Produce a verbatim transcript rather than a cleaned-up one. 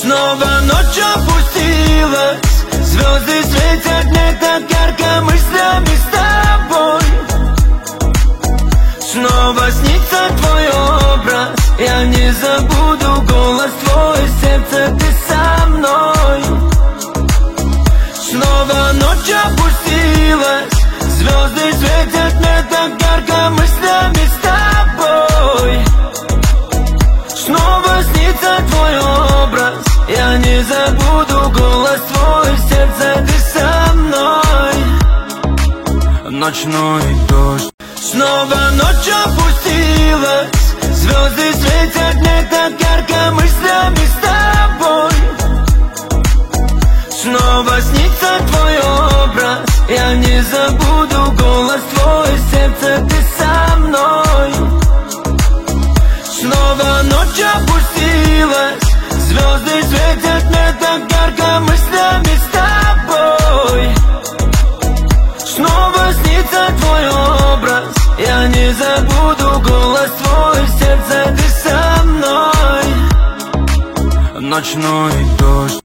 Снова ночь опустилась, звезды светят мне так ярко мыслями с тобой. Снова снится твой образ, я не забуду голос твой, сердце ты со мной. Снова ночь опустилась, звезды светят мне так ярко мыслями с тобой. Снова снится твой образ, я не забуду голос твой, сердце ты со мной. Ночной дождь. Снова ночь опустилась, звезды светят мне так ярко мыслями с тобой. Снова снится твой образ, я не забуду голос твой, сердце ты со мной. Снова ночь опустилась, звезды светят мне так ярко мыслями с тобой. Снова снится твой образ, я не забуду голос твой, сердце ты со мной. Ночной дождь.